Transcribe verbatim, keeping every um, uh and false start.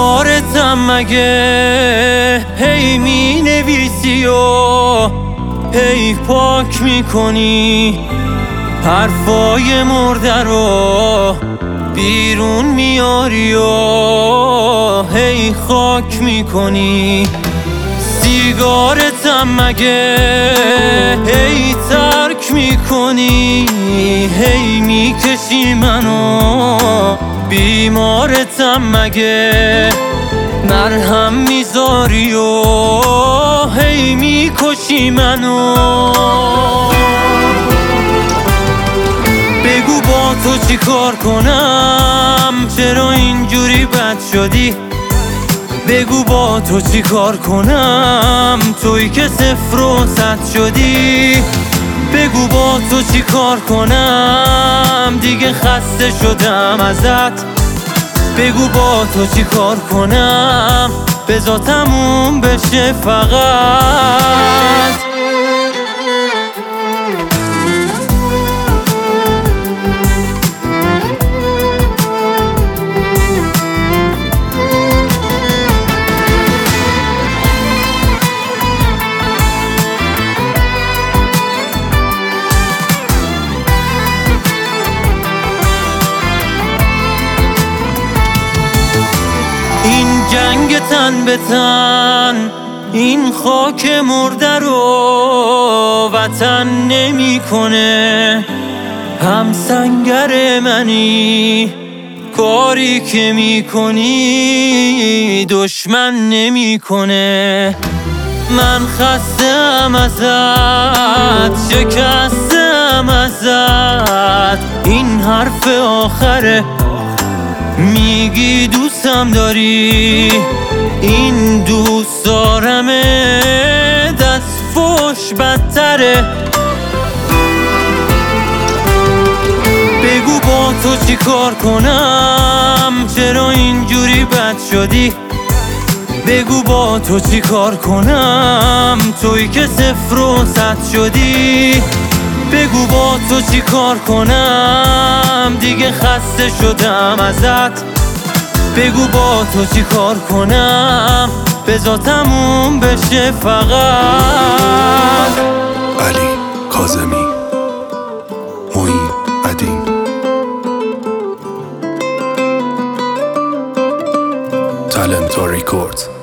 سیگارتم مگه هی می نویسی و هی پاک میکنی، حرفای مرده رو بیرون میاری و هی خاک میکنی. سیگارتم مگه هی ترک میکنی، هی میکشی منو، بیمارتم مگه مرهم میذاری و هی میکشی منو. بگو با تو چی کار کنم، چرا اینجوری بد شدی؟ بگو با تو چی کار کنم، تویی که صفر و صد شدی. بگو با تو چی کار کنم، دیگه خسته شدم ازت. بگو با تو چی کار کنم، بذار تموم بشه فقط. این جنگ تن به تن، این خاک مرده رو وطن نمیکنه. هم سنگر منی، کاری که میکنی دشمن نمیکنه. من خسته‌ام ازت، شکسته‌ام ازت، این حرف آخره. میگی دوستم داری، این دوست دارمه دست فوش بدتره. بگو با تو چی کار کنم، چرا اینجوری بد شدی؟ بگو با تو چی کار کنم، تویی که صفر و صد شدی. بگو با تو چی کار کنم، دیگه خسته شدم ازت. بگو با تو چی کار کنم، بذار تموم بشه فقط. علی کاظمی، معین عدیم، تالنتو ریکوردز.